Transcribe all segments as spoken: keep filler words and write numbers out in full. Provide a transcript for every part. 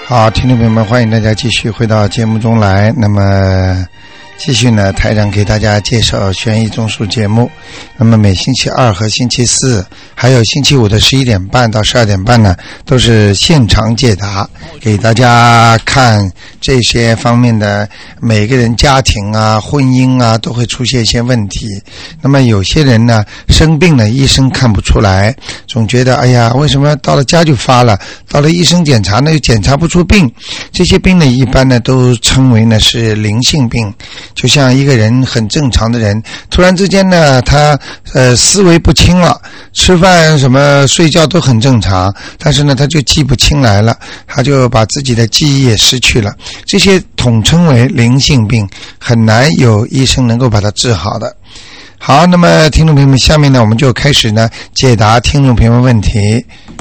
好，听众朋友们，欢迎大家继续回到节目中来。那么继续呢，台长给大家介绍悬疑综述节目。那么每星期二和星期四，还有星期五的十一点半到十二点半呢，都是现场解答，给大家看这些方面的每个人家庭啊、婚姻啊都会出现一些问题。那么有些人呢生病了，医生看不出来，总觉得哎呀，为什么到了家就发了，到了医生检查呢又检查不出病。这些病呢一般呢都称为呢是灵性病。就像一个人很正常的人，突然之间呢他呃思维不清了，吃饭什么睡觉都很正常，但是呢他就记不清来了，他就把自己的记忆也失去了。这些统称为灵性病，很难有医生能够把它治好的。好，那么听众朋友们，下面呢我们就开始呢解答听众朋友们问题。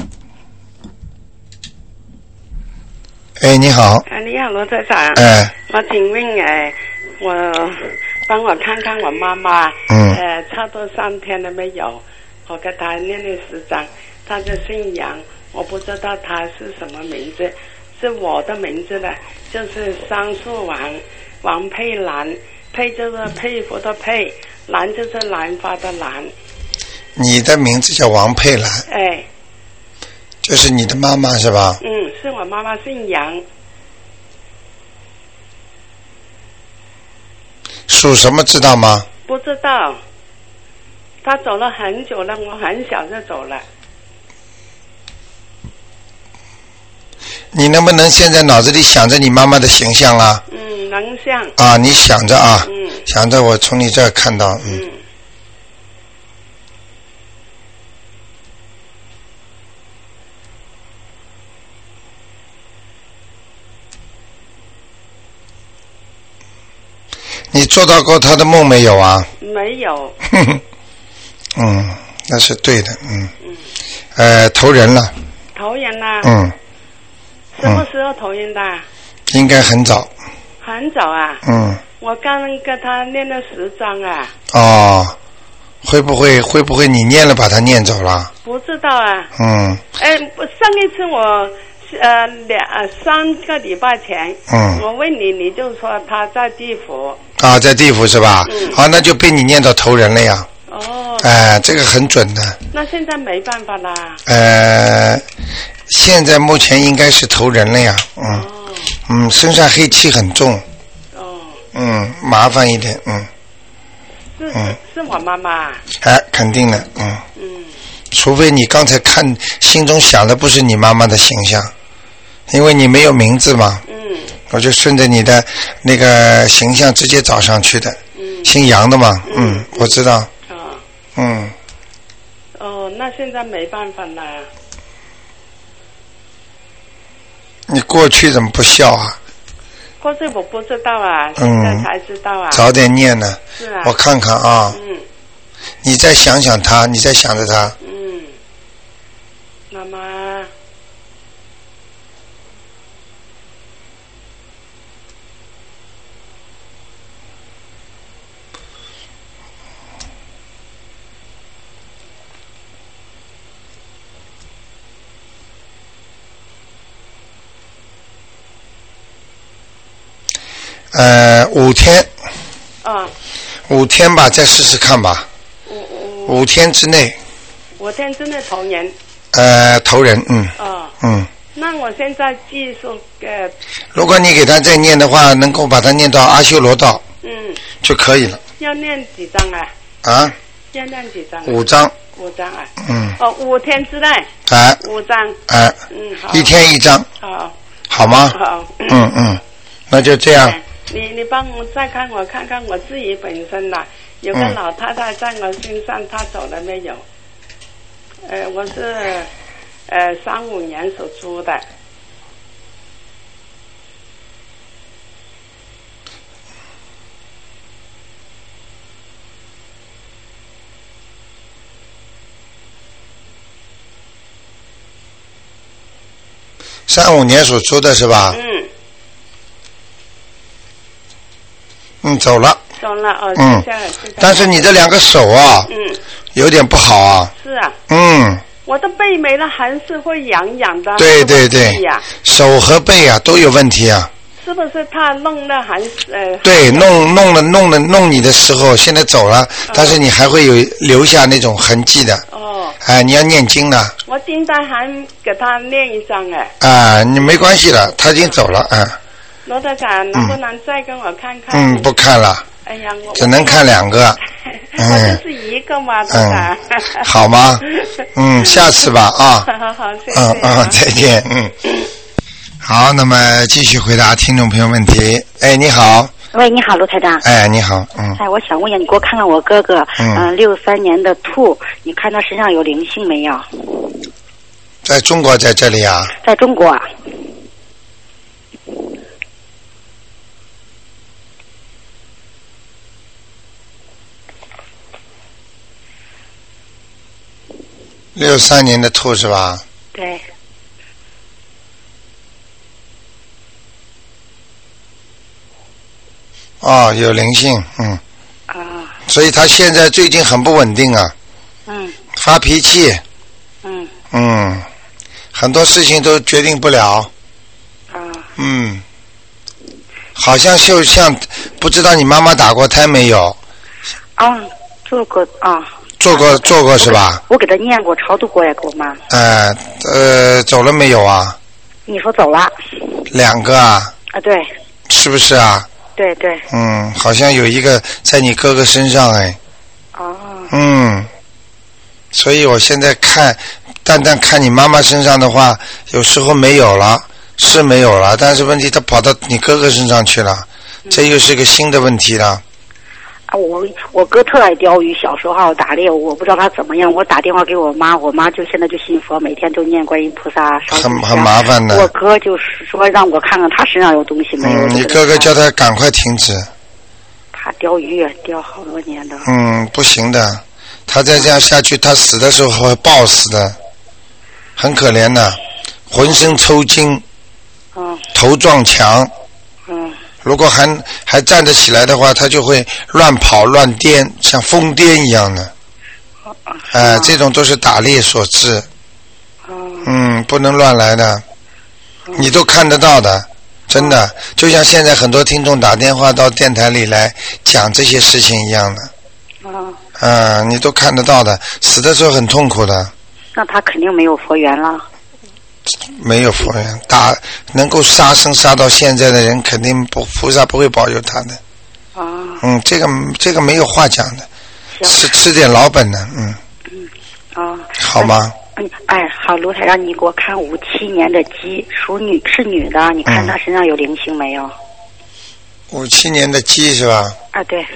哎，你好。 啊，你好，罗台长。 哎。 我请问，哎，我帮我看看我妈妈， 嗯， 呃，差不多三天了没有？我给她念了十章，她的姓杨，我不知道她是什么名字，是我的名字的，就是桑树王，王佩兰，佩就是佩服的佩，兰就是兰花的兰。 你的名字叫王佩兰？ 哎。 就是你的妈妈是吧？ 嗯，是我妈妈姓杨。 属什么知道吗？ 不知道，她走了很久了，我很小就走了。 你能不能现在脑子里想着你妈妈的形象啊？ 嗯，能想。 啊，你想着啊， 嗯， 想着我从你这儿看到，嗯。嗯你做到过他的梦没有啊？ 没有。 嗯，那是对的，嗯。嗯。呃，投人了。 投人了。 嗯。 什么时候投人的？ 应该很早。 很早啊。嗯。我刚跟他念了十章啊。哦， 会不会会不会你念了把他念走了？ 不知道啊。 嗯。 哎，上一次我。呃，两三个礼拜前，嗯，我问你，你就说他在地府。 啊，在地府是吧？嗯。好，那就被你念到投人了呀。 哦。 哎、呃，这个很准的。 那现在没办法啦。 呃，现在目前应该是投人了呀。嗯。哦。嗯，身上黑气很重。哦。嗯，麻烦一点，嗯。 是嗯是我妈妈。 哎，肯定的，嗯。 嗯。 除非你刚才看心中想的不是你妈妈的形象。因为你没有名字嘛，嗯，我就顺着你的那个形象直接找上去的，嗯，姓杨的嘛，嗯，嗯我知道，哦，嗯， 哦，那现在没办法了。 你过去怎么不笑啊？ 过去我不知道啊，现在才知道啊。 嗯、早点念呢， 是啊， 我看看啊，嗯，你再想想他，你再想着他， 嗯，妈妈。 呃，五天。 啊。 五天吧，再试试看吧。 五五。 五天之内。 五天之内投人。 呃，投人，嗯。 哦。 嗯。 那我现在技术呃。 如果你给他再念的话，能够把他念到阿修罗道。 嗯。就可以了。 要念几张啊？ 啊？ 要念几张、啊？ 五张。 五张啊。 嗯。 哦，五天之内。 啊。 五张。 啊。 嗯，好。 一天一张。 好。 好吗？ 好。 嗯嗯。那就这样。 你你帮我再看我看看我自己本身啦，有个老太太在我身上，她走了没有？呃，我是呃三五年属猪的。 三五年属猪的是吧？ 嗯。 嗯，走了。 走了哦， 嗯。但是你这两个手啊，嗯，有点不好啊。 是啊。 嗯。 我的背没了，还是会痒痒的。 对对对。是手和背啊都有问题啊。 是不是他弄的还是呃？ 对，弄弄了弄了弄你的时候，现在走了，哦、但是你还会有留下那种痕迹的。哦。哎、啊，你要念经了。 我现在还给他念一张哎。 啊，你没关系了，他已经走了啊。 罗台长，能不能再跟我看看？ 嗯，不看了。 哎呀，我只能看两个。 嗯、我就是一个嘛，台长。 嗯，好吗？嗯，下次吧啊。 好好，谢谢。 嗯嗯，再见，嗯。好，那么继续回答听众朋友问题。哎，你好。 喂，你好，卢台长。 哎，你好，嗯。 哎，我想问一下，你给我看看我哥哥，嗯，六、呃、三年的兔，你看他身上有灵性没有？ 在中国，在这里啊。 在中国啊。 六三年的兔是吧？ 对。 哦，有灵性，嗯。 啊。 所以他现在最近很不稳定啊。 嗯。 发脾气。 嗯。 嗯，很多事情都决定不了。 啊。 嗯。好像就像不知道你妈妈打过胎没有？ 啊，做过啊。 做过做过是吧？ 我给他念过超度过呀，给我妈。 呃呃，走了没有啊？ 你说走了。 两个啊？ 啊，对。 是不是啊？ 对对。 嗯，好像有一个在你哥哥身上哎。 哦。 嗯，所以我现在看，单单看你妈妈身上的话，有时候没有了，是没有了，但是问题他跑到你哥哥身上去了，嗯、这又是个新的问题了。 啊，我我哥特爱钓鱼，小时候打猎，我不知道他怎么样。我打电话给我妈，我妈就现在就信佛，每天都念观音菩萨。 很很麻烦的。 我哥就是说让我看看他身上有东西没有。 嗯，你哥哥叫他赶快停止。 他钓鱼钓好多年的。 嗯，不行的，他再这样下去，他死的时候会暴死的，很可怜的，浑身抽筋， 嗯， 头撞墙， 嗯。 如果还还站得起来的话，他就会乱跑乱颠，像疯癫一样的。哎、呃，这种都是打猎所致。嗯，不能乱来的。你都看得到的，真的，就像现在很多听众打电话到电台里来讲这些事情一样的。嗯、呃，你都看得到的，死的时候很痛苦的。 那他肯定没有佛缘了。 没有佛缘，打能够杀生杀到现在的人，肯定不菩萨不会保佑他的。 啊、哦。 嗯，这个这个没有话讲的，吃吃点老本的，嗯。 嗯。哦。 好吗？ 嗯，哎，好，卢台长，你给我看五七年的鸡，属女，是女的，你看她身上有灵性没有？ 五七年的鸡是吧？ 啊，对。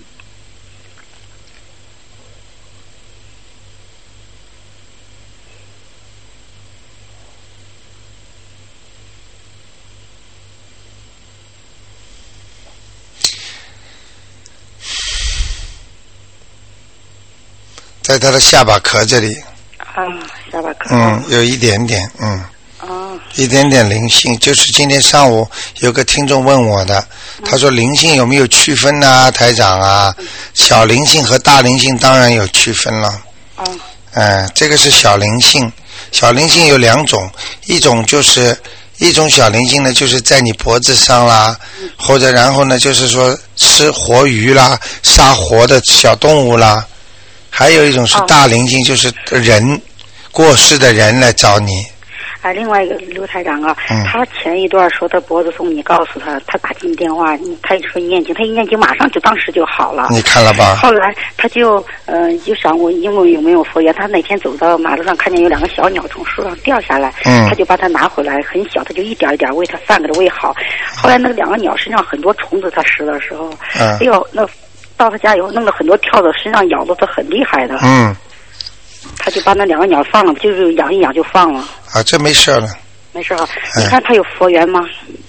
在他的下巴壳这里。 啊，下巴壳。 嗯，有一点点，嗯。 哦。 一点点灵性，就是今天上午有个听众问我的，嗯、他说灵性有没有区分啊，台长啊？嗯、小灵性和大灵性当然有区分了。 哦。 嗯、呃，这个是小灵性，小灵性有两种，一种就是一种小灵性呢，就是在你脖子上啦，嗯、或者然后呢，就是说吃活鱼啦，杀活的小动物啦。还有一种是大灵性，就是人、哦、过世的人来找你。 啊，另外一个刘台长啊，嗯、他前一段说他脖子痛，你告诉他，他打进电话，他说念经，他一念经马上就当时就好了。 你看了吧？ 后来他就呃就想我因为有没有佛缘，他那天走到马路上看见有两个小鸟从树上掉下来，嗯、他就把它拿回来，很小，他就一点一点喂它饭给它喂好。后来那两个鸟身上很多虫子，它食的时候，嗯、哎呦那。到他家以后弄了很多跳蚤，身上咬的他很厉害的。 嗯。 他就把那两个鸟放了，就是养一养就放了。 啊，这没事了。 没事啊，你看他有佛缘吗？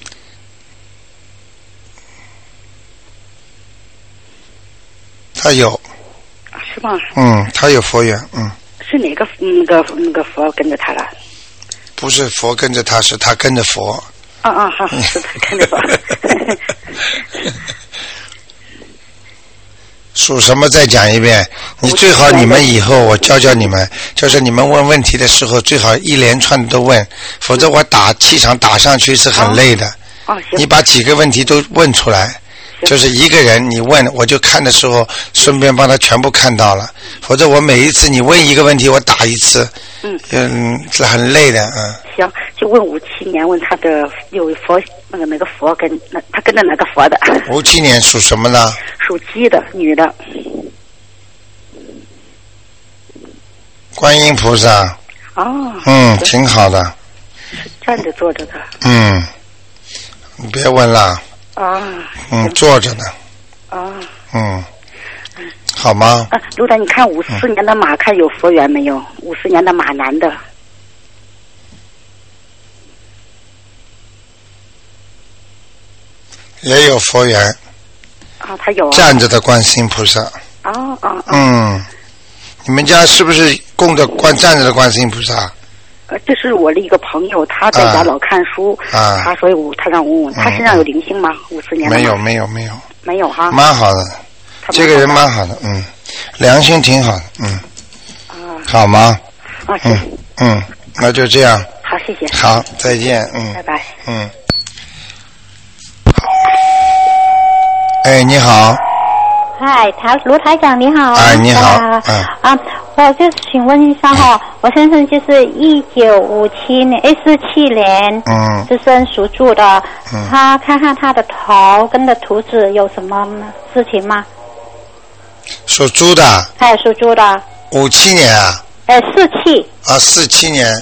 他有。 是吗？ 嗯，他有佛缘，嗯。 是哪个那个那个佛跟着他了？ 不是佛跟着他，是他跟着佛。 啊啊，好，是他跟着佛。 属什么？再讲一遍。你最好你们以后我教教你们，就是你们问问题的时候最好一连串的都问，否则我打气场打上去是很累的。 哦，行。 你把几个问题都问出来，就是一个人你问，我就看的时候顺便帮他全部看到了，否则我每一次你问一个问题我打一次， 嗯， 嗯，是很累的，嗯。 行，就问五七年，问他的有佛那个那个佛跟那他跟着哪个佛的？ 五七年属什么呢？ 属鸡的，女的。 观音菩萨。 哦。 嗯，挺好的。 是站着坐着的。 嗯，你别问了。 啊。 嗯，坐着呢。 啊。 嗯。好吗？ 啊，卢台，你看五四年的马，看有佛缘没有？五四年的马，男的。 也有佛缘。 啊，他有、啊。 站着的观世音菩萨。 哦哦哦。 嗯，你们家是不是供着观站着的观世音菩萨？ 呃，这是我的一个朋友，他在家老看书， 啊、 他所以我他让我问问，他身上有灵性吗？五四年的。 没有没有没有。 没有哈。 蛮好的，这个人蛮好的，嗯，良心挺好的，嗯。 啊。 好吗？ 啊， 嗯嗯，那就这样。 好，谢谢。 好，再见，嗯。 拜拜。 嗯。哎，你好。 嗨，台卢台长你好。 哎，你好。 嗯。啊，我就请问一下哈，我先生就是一九五七年，哎，四七年， 嗯， 出生属猪的， 嗯， 他看看他的头跟的图纸有什么事情吗？ 属猪的。 哎，属猪的。 五七年啊。 哎，四七。 啊，四七年。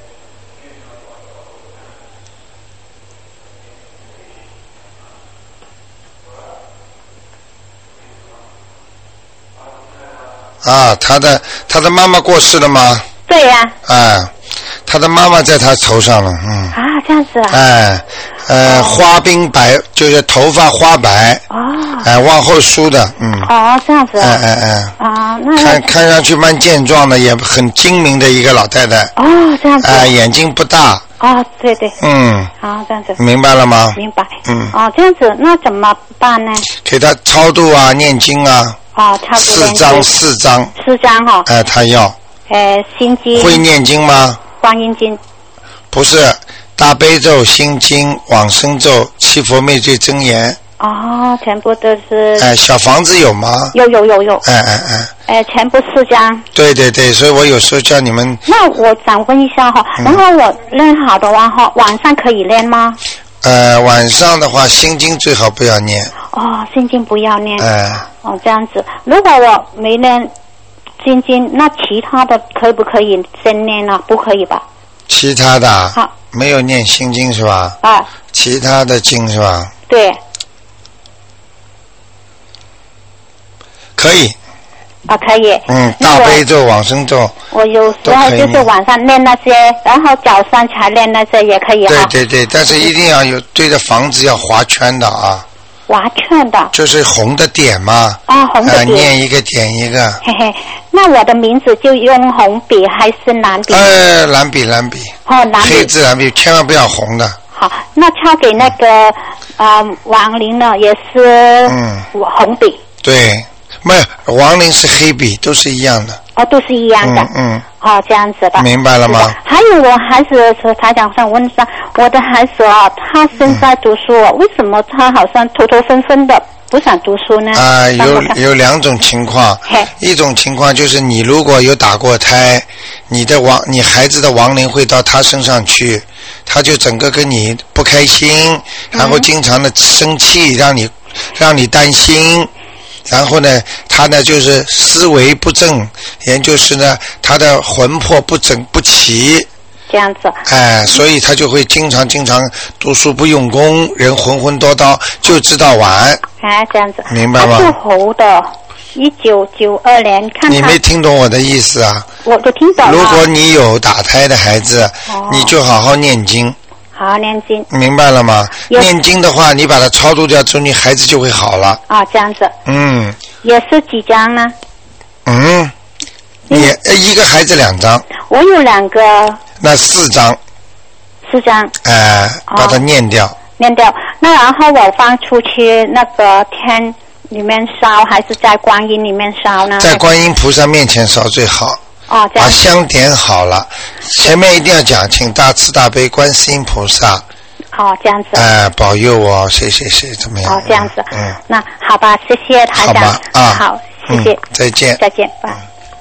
啊，他的他的妈妈过世了吗？ 对呀、 啊。哎，他的妈妈在他头上了，嗯。 啊，这样子啊。 哎，呃，花鬓白，就是头发花白。 哦。 哎，往后梳的，嗯。 哦，这样子啊。 哎哎哎。 啊，那看看上去蛮健壮的，也很精明的一个老太太。 哦，这样子。 哎，眼睛不大。 哦，对对。 嗯。 好，这样子。 明白了吗？ 明白。 嗯。 哦，这样子，那怎么办呢？ 给他超度啊，念经啊。 哦，差不多。 四张，四张。 四张哈。 哎，他要。 呃，心经。 会念经吗？ 观音经。 不是，大悲咒、心经、往生咒、七佛灭罪真言。 哦，全部都是。 哎，小房子有吗？ 有有有有。 哎哎哎。 哎，全部四张。 对对对，所以我有时候叫你们。 那我想问一下哈， 嗯、 然后我练好的话哈，晚上可以练吗？ 呃，晚上的话，心经最好不要念。 哦，心经不要念。 哎。 哦，这样子。如果我没念心经，那其他的可不可以先念呢？不可以吧？ 其他的。 好。 没有念心经是吧？ 啊。 其他的经是吧？ 对。 可以。 啊，可以。 嗯，大悲咒、往生咒。 我有时候就是晚上练那些，然后早上才练那些也可以哈。 对对对，但是一定要有对着房子要划圈的啊。 划圈的。就是红的点嘛。 啊，红的点。 呃、念一个点一个。 嘿嘿，那我的名字就用红笔还是蓝笔？ 呃，蓝笔蓝笔。 哦，蓝笔。 黑字蓝笔，千万不要红的。 好，那抄给那个啊、呃、亡灵呢，也是嗯红笔。 对。没有，亡灵是黑笔，都是一样的。 哦，都是一样的。 嗯嗯。 哦，这样子的。 明白了吗？ 还有我孩子的时候，台长想问一下，我的孩子啊，他现在读书、嗯，为什么他好像头头昏昏的，不想读书呢？ 啊、呃，有有两种情况。一种情况就是你如果有打过胎，你的亡，你孩子的亡灵会到他身上去，他就整个跟你不开心，然后经常的生气，让你让你担心。然后呢，他呢就是思维不正，也就是呢他的魂魄不整不齐。 这样子。 哎，所以他就会经常经常读书不用功，人浑浑叨叨，就知道玩。 哎，这样子。 明白吗？ 他是猴的，一九九二年。看看。 你没听懂我的意思啊？ 我都听懂了。 如果你有打胎的孩子， 哦、 你就好好念经。 好好念经。 明白了吗？念经的话，你把它超度掉之后，你孩子就会好了。 啊，这样子。 嗯。 也是几张呢？ 嗯，你一个孩子两张。 我有两个。 那四张。 四张。 哎、呃，把它念掉。 念掉。那然后我放出去那个天里面烧，还是在观音里面烧呢？ 在观音菩萨面前烧最好。 哦，这样。 把香点好了，前面一定要讲，请大慈大悲观世音菩萨。 哦，这样子。 哎、呃，保佑我谁谁谁怎么样？ 哦，这样子。 嗯。 那好吧，谢谢台长。 好吧，啊， 好，谢谢、 嗯。再见。 再见，拜。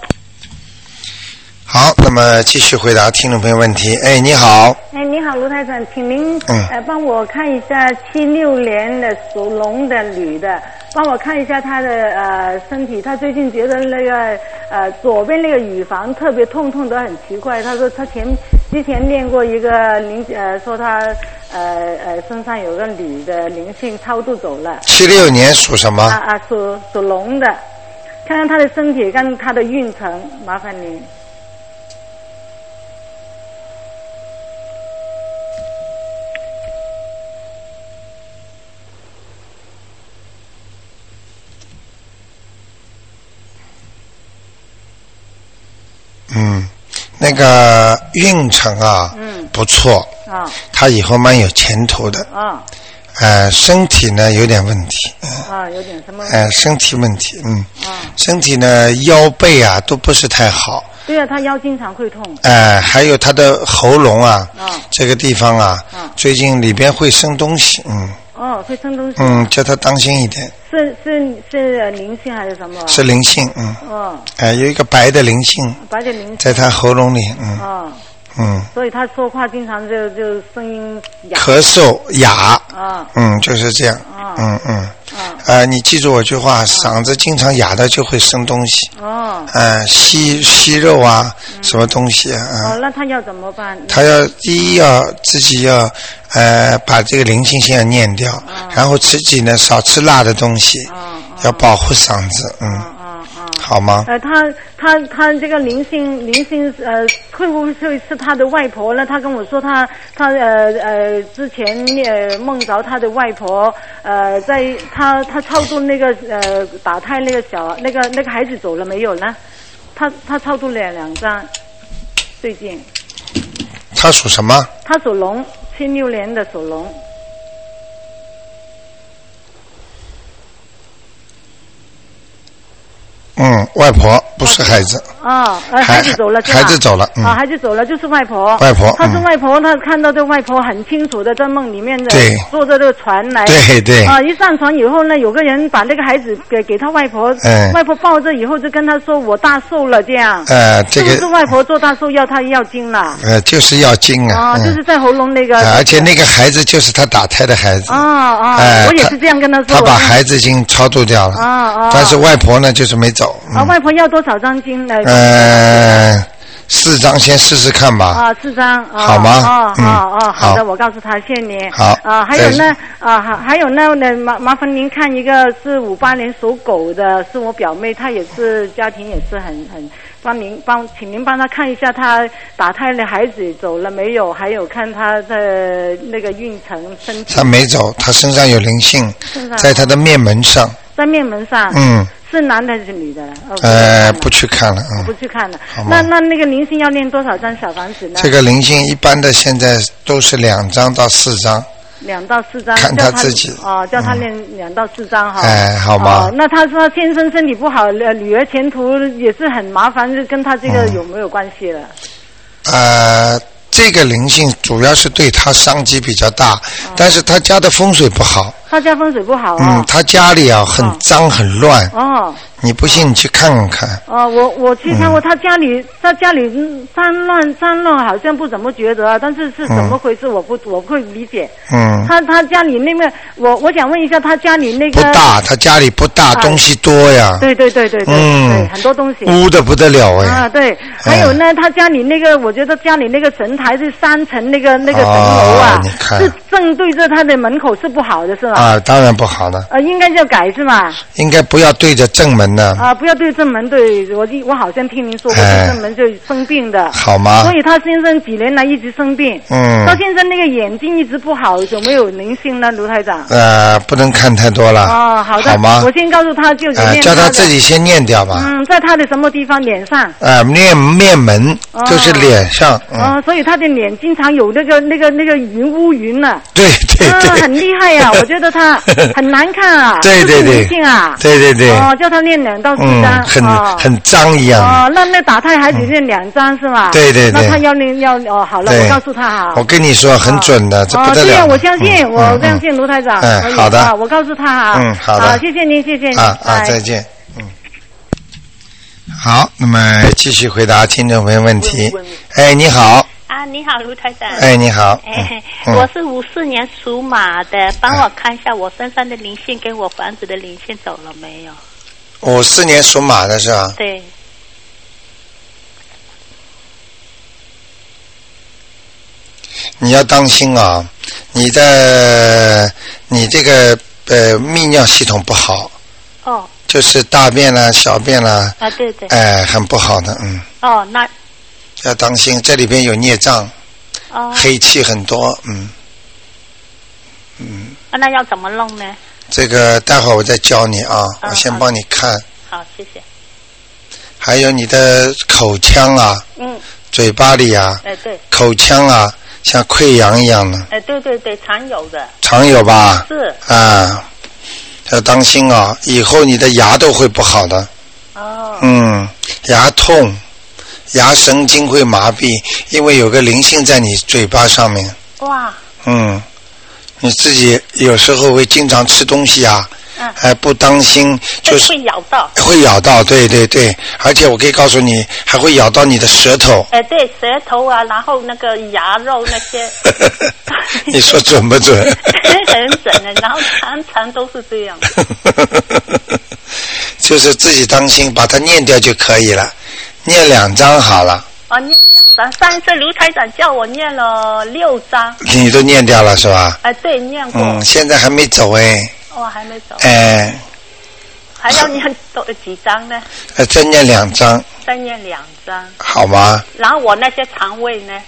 好，那么继续回答听众朋友问题。哎，你好。 哎，你好，卢台长，请您、 嗯、 呃帮我看一下七六年的属龙的女的，帮我看一下她的呃身体。她最近觉得那个呃左边那个乳房特别痛，痛得很奇怪。她说她前之前念过一个灵呃说她呃呃身上有个女的灵性超度走了。 七六年属什么？ 啊啊，属属龙的，看看她的身体跟她的运程，麻烦您。 嗯，那个运程啊， 嗯， 不错， 啊、哦， 他以后蛮有前途的， 啊、哦， 呃，身体呢有点问题， 啊、哦，有点什么？ 呃，身体问题，嗯， 啊、哦， 身体呢腰背啊都不是太好， 对啊，他腰经常会痛， 哎、呃，还有他的喉咙啊， 哦， 这个地方啊， 哦， 最近里边会生东西，嗯， 哦，会生东西， 嗯，叫他当心一点。 是是是灵性还是什么？ 是灵性，嗯。 哦。 哎、呃，有一个白的灵性。 白的灵性。 在他喉咙里，嗯。 哦。 嗯。 所以他说话经常就就声音哑。 咳嗽哑。 啊、 哦。嗯，就是这样。 啊、哦。 嗯嗯。啊、 哦。 呃，你记住我句话，嗓子经常哑的就会生东西。 哦。 呃，息息肉啊，嗯、什么东西啊？ 哦，那他要怎么办？ 他要第一要自己要呃把这个灵性先要念掉， 哦、 然后自己呢少吃辣的东西，哦、要保护嗓子，嗯。 哦哦哦、 好吗？ 呃，他他他这个灵性灵性呃，会不会是他的外婆呢？他跟我说他他呃呃之前呃梦着他的外婆呃在他他超度那个呃打胎那个小那个那个孩子走了没有呢？他他超度了两张，最近。 他属什么？ 他属龙，七六年的属龙。 嗯，外婆不是孩子。 哦，呃，孩子走了是吧？ 孩子走了，嗯。 啊，孩子走了就是外婆。 外婆。 他是外婆，他看到这外婆很清楚的在梦里面的坐着这个船来。 对对。 啊，一上船以后呢，有个人把那个孩子给给他外婆， 嗯。 外婆抱着以后就跟他说：“我大寿了。”这样。 呃，这个。 是不是外婆做大寿要他要经了？ 呃，就是要经啊。 啊，就是在喉咙那个。 而且那个孩子就是他打胎的孩子。 啊啊！我也是这样跟他说。 他把孩子经超度掉了。 啊啊！ 但是外婆呢，就是没走。 啊，外婆要多少张经呢？ 呃，四张先试试看吧。 啊，四张。 好吗？ 哦哦哦，好的，我告诉他，谢谢你。 好。 啊，还有呢，啊，还还有呢，那麻麻烦您看一个是五八年属狗的，是我表妹，她也是家庭也是很很，帮您帮，请您帮她看一下，她打胎的孩子走了没有？还有看她的那个运程身体。 她没走，她身上有灵性，在她的面门上。 在面门上。 嗯。 是男的还是女的？ 哦、呃，不去看了，嗯， 不去看了。那那那个灵性要念多少张小房子呢？ 这个灵性一般的现在都是两张到四张。 两到四张。 看他自己。 哦，叫他念两到四张哈。 哎，好吗？ 哦，那他说先生身体不好，呃，女儿前途也是很麻烦，就跟他这个有没有关系了？ 嗯、呃。这个灵性主要是对他伤击比较大，哦、但是他家的风水不好。 他家风水不好、哦。 嗯，他家里啊很脏、哦、很乱。 哦。 你不信你去看看。 哦，我我去看过他家里，嗯、他家里脏乱脏乱，好像不怎么觉得啊，但是是怎么回事？嗯、我不我不会理解。 嗯。 他他家里那个，我我想问一下，他家里那个。 不大，他家里不大，啊、东西多呀。 对对对对对。嗯。对，很多东西。 污的不得了哎。 啊，对，还有呢，嗯、他家里那个，我觉得家里那个神台是三层那个那个神楼啊， 哦、你看是正对着他的门口，是不好的是吧？ 啊，当然不好了。 呃，应该要改是吗？ 应该不要对着正门呢。 啊，不要对正门，对我我好像听您说过，对正门就生病的。 好吗？ 所以他先生几年来一直生病。 嗯。 他先生那个眼睛一直不好，有没有灵性呢，卢台长？ 呃，不能看太多了。 哦，好的。 好吗？ 我先告诉他就念他的。 呃，叫他自己先念掉吧。 嗯，在他的什么地方？脸上。 呃，念面门， 哦、 就是脸上。嗯、 哦，所以他的脸经常有那个那个那个云乌云了。 对对对。 啊，很厉害呀、啊！我觉得得他很难看啊， 对对对， 灵性啊， 对对对， 哦，叫他念两到四张， 嗯，很、 哦、 很脏一样。 哦，那那打胎孩子念两张、嗯、是吧？ 对对对， 那他要念要哦，好了，我告诉他哈。 我跟你说很准的， 哦、 这不得了。 哦，对呀，我相信，嗯、我相信卢台长。 嗯，嗯好的、 啊，我告诉他哈。 嗯，好的。 好，谢谢您，谢谢您。 啊啊，再见。嗯。好，那么继续回答听众朋友问题。哎，你好。 啊，你好，卢台长。 哎，你好。 哎，嗯、我是五四年属马的，帮我看一下我身上的灵性跟我房子的灵性走了没有？ 五四年属马的是吧？ 对。 你要当心啊！你的你这个呃泌尿系统不好。 哦。 就是大便啦、小便啦。 啊，对对。 哎，很不好的，嗯。 哦，那。 要当心，这里边有孽障。 哦。 黑气很多，嗯。嗯。 啊，那要怎么弄呢？ 这个待会儿我再教你啊， 嗯、 我先帮你看。 好，谢谢。 还有你的口腔啊。 嗯。 嘴巴里啊。 哎，对。 口腔啊。像溃疡一样的。 哎，对对对，常有的。 常有吧？ 是。 啊，要当心啊！以后你的牙都会不好的。 哦。 嗯，牙痛，牙神经会麻痹，因为有个灵性在你嘴巴上面。 哇。 嗯，你自己有时候会经常吃东西啊。 嗯， 还不当心，就是会咬到， 会咬到，对对对，而且我可以告诉你，还会咬到你的舌头。 哎，对，舌头啊，然后那个牙肉那些。 你说准不准？ 很准的，然后常常都是这样。 就是自己当心，把它念掉就可以了，念两张好了。 哦，念两张，上一次卢台长叫我念了六张。 你都念掉了是吧？ 哎，对，念过。 嗯，现在还没走哎。 哦，还没走。 哎。 还要念多几张呢？ 呃，再念两张。 再念两张。 好吗？ 然后我那些肠胃呢？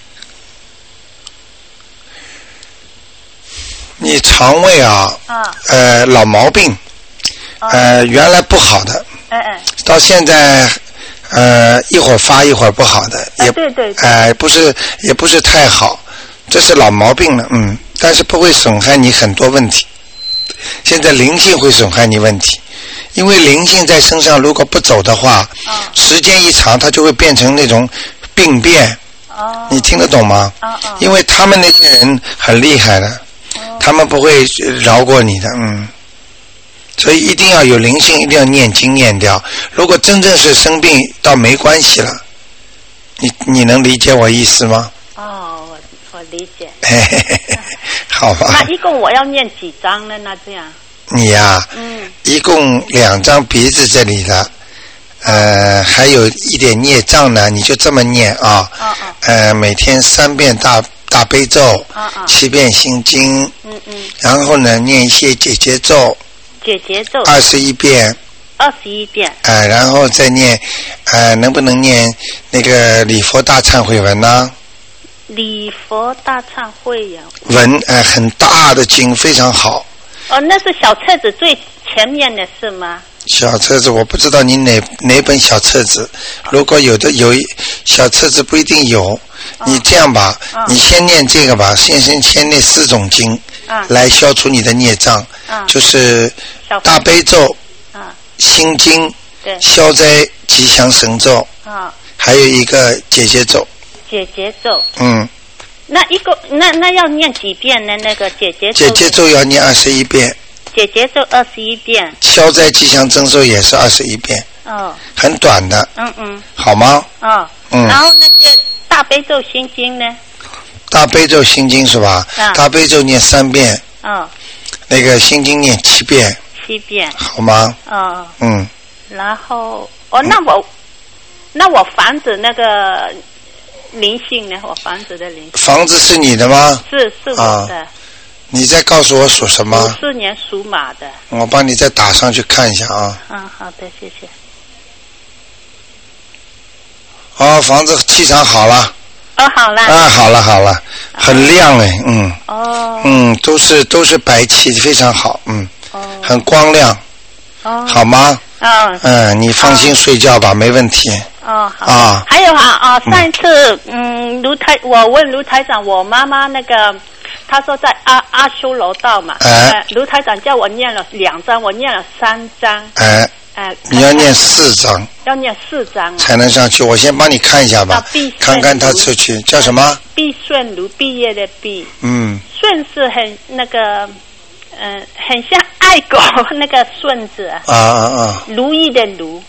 你肠胃啊？ 啊。 呃，老毛病。啊、呃，原来不好的。 哎哎。 到现在，呃，一会儿发一会儿不好的，也、 啊、对对。 哎、呃，不是，也不是太好，这是老毛病了，嗯，但是不会损害你很多问题。现在灵性会损害你问题，因为灵性在身上如果不走的话， 哦、 时间一长，它就会变成那种病变。 哦。 你听得懂吗？ 哦哦。 因为他们那些人很厉害的，哦、他们不会饶过你的，嗯。所以一定要有灵性，一定要念经念掉。如果真正是生病，倒没关系了。你你能理解我意思吗？ 哦，我我理解。 嘿嘿嘿，好吧。 那一共我要念几张呢？那这样。 你呀、啊， 嗯， 一共两张鼻子这里的，呃，还有一点孽障呢，你就这么念啊。 哦哦。 呃，每天三遍大大悲咒， 哦哦， 七遍心经， 嗯嗯， 然后呢，念一些解结咒。 解结咒二十一遍， 二十一遍， 呃，然后再念，呃，能不能念那个礼佛大忏悔文呢？ 礼佛大忏悔呀。 文，呃，很大的经，非常好。 哦，那是小册子最前面的是吗？ 小册子我不知道你哪哪本小册子，如果有的有小册子不一定有，哦、你这样吧，哦、你先念这个吧，先先先念四种经， 啊、 来消除你的孽障， 啊、 就是大悲咒、 啊、 心经、 对、 消灾吉祥神咒， 啊、 还有一个解结咒。 解结咒。 嗯。 那一个那那要念几遍呢？那个解结咒。 解结咒要念二十一遍。 解结咒二十一遍。 消灾吉祥真咒也是二十一遍。 哦。 很短的。 嗯嗯。 好吗？ 哦。 嗯。 然后那些大悲咒心经呢？ 大悲咒心经是吧？ 啊。 大悲咒念三遍。 哦。 那个心经念七遍。 七遍。 好吗？ 哦。 嗯。 然后哦，那我、嗯、那我房子那个灵性呢？我房子的灵性。房子是你的吗？ 是是我的。啊、 你再告诉我属什么？ 五四年属马的。 我帮你再打上去看一下啊。 嗯，好的，谢谢。 哦，房子气场好了。 哦，好了。 啊，好了好了，很亮哎，嗯。 哦。 嗯，都是都是白气，非常好，嗯。 哦。 很光亮。 哦。 好吗？ 哦。 嗯，你放心睡觉吧，哦、没问题。 哦，好。 啊。 还有啊啊，上一次嗯，卢台我问卢台长，我妈妈那个他说在阿阿修罗道嘛， 哎、 呃，卢台长叫我念了两章，我念了三章。 哎。 呃， 你要念四章， 要念四章、啊、 才能上去。我先帮你看一下吧，看看他出去叫什么？毕顺如毕业的毕。 嗯。 顺是很那个，嗯、呃，很像爱狗那个顺字啊。 啊啊啊！ 如意的如。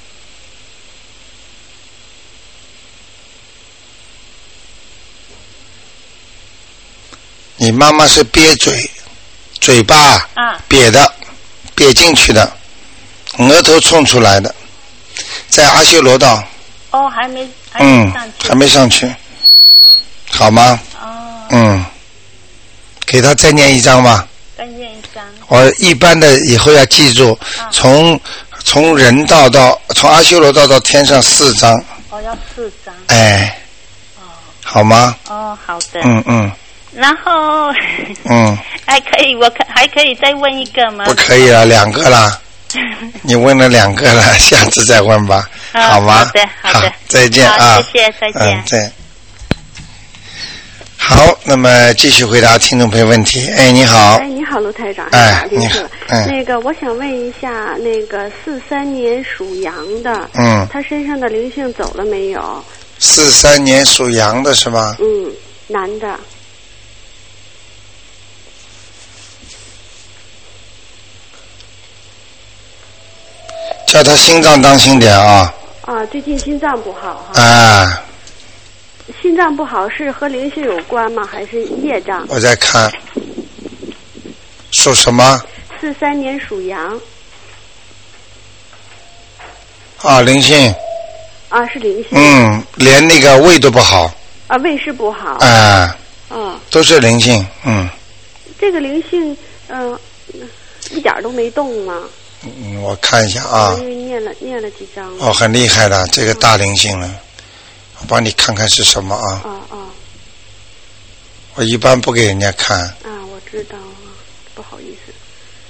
你妈妈是憋嘴，嘴巴啊瘪的，瘪进去的。额头冲出来的，在阿修罗道。 哦，还没，还没上去。 嗯，还没上去，好吗？ 哦。 嗯，给他再念一张吧。 再念一张。 我一般的以后要记住，啊、从从人道到从阿修罗道到天上四张。 哦，要四张。 哎。 哦。 好吗？ 哦，好的。 嗯嗯。 然后。 嗯。 还可以，我可还可以再问一个吗？ 不可以了，两个了。你问了两个了，下次再问吧， 哦、 好吗？ 好的，好的， 再见啊！ 谢谢，再见。 嗯，再。好，那么继续回答听众朋友问题。哎，你好。 哎，你好，卢台长。 哎，你好。 嗯。那个，我想问一下，那个四三年属羊的， 嗯， 他身上的灵性走了没有？ 四三年属羊的是吧？ 嗯，男的。 叫他心脏当心点啊！ 啊，最近心脏不好哈。 啊。 心脏不好是和灵性有关吗？还是业障？ 我在看。属什么？ 四三年属羊。 啊，灵性。 啊，是灵性。 嗯，连那个胃都不好。 啊，胃是不好。 啊。 哦。 都是灵性，嗯。 这个灵性，嗯、呃，一点都没动吗？ 嗯，我看一下啊。 因为念了念了几张了。 哦，很厉害的，这个大灵性了。我帮你看看是什么啊？ 哦哦。 我一般不给人家看。 啊，我知道啊，不好意思。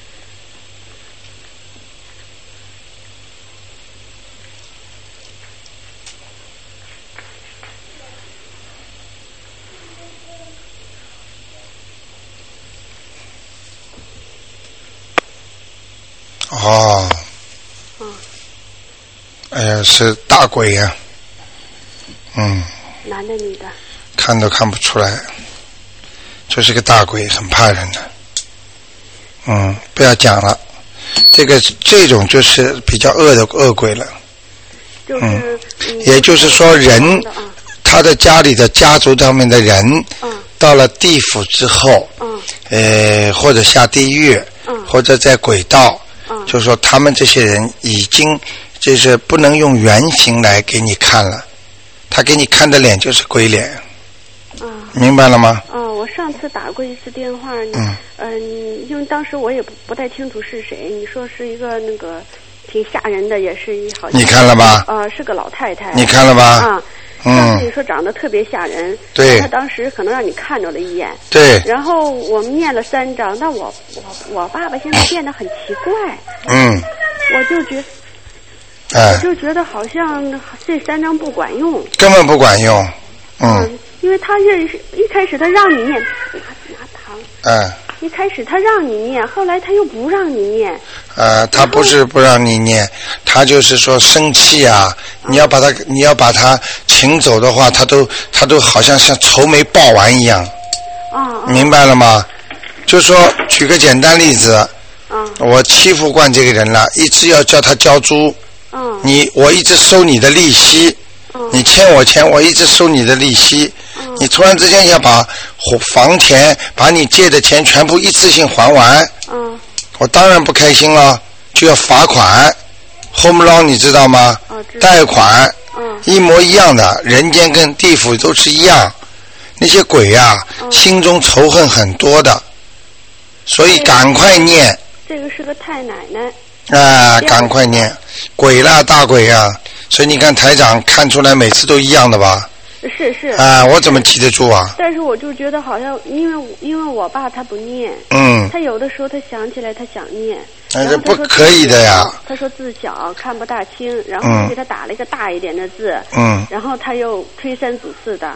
哦， 嗯， 哎呀，是大鬼呀、啊，嗯。 男的女的？ 看都看不出来，就是个大鬼，很怕人的。嗯，不要讲了，这个这种就是比较恶的恶鬼了。 就是、 嗯，也就是说人，人他的家里的家族上面的人， 嗯， 到了地府之后， 嗯， 呃，或者下地狱， 嗯， 或者在轨道。 嗯、 就是说他们这些人已经就是不能用原形来给你看了，他给你看的脸就是鬼脸。 啊、 明白了吗？ 啊，我上次打过一次电话，嗯，嗯，因为当时我也不不太清楚是谁，你说是一个那个挺吓人的，也是一好像。 你看了吧？ 啊、呃，是个老太太。 你看了吧？ 啊。 嗯， 你说长得特别吓人， 对， 他当时可能让你看着了一眼， 对， 然后我们念了三章，那我我我爸爸现在变得很奇怪， 嗯， 我就觉， 哎， 我就觉得好像这三章不管用， 根本不管用，嗯， 嗯因为他认识一开始他让你念，拿拿糖， 嗯， 一开始他让你念，后来他又不让你念， 呃，他不是不让你念，他就是说生气啊，你要把他你要把他请走的话，他都他都好像像愁眉爆完一样， 啊， 明白了吗？就说举个简单例子， 啊， 我欺负惯这个人了，一直要叫他交租， 嗯， 你我一直收你的利息， 嗯， 你欠我钱，我一直收你的利息，嗯，你突然之间要把房钱把你借的钱全部一次性还完， 嗯， 我当然不开心了，就要罚款 home loan 你知道吗？ 哦，知道， 贷款， 嗯， 一模一样的，人间跟地府都是一样，那些鬼呀、啊嗯、心中仇恨很多的，所以赶快念。 这个是个太奶奶。 啊，赶快念，鬼啦大鬼呀、啊！所以你看台长看出来每次都一样的吧？ 是是。 啊，我怎么记得住啊？ 但是我就觉得好像，因为因为我爸他不念， 嗯， 他有的时候他想起来他想念， 那这不可以的呀。 他说字小看不大清，然后给他打了一个大一点的字， 嗯， 然后他又推三阻四的，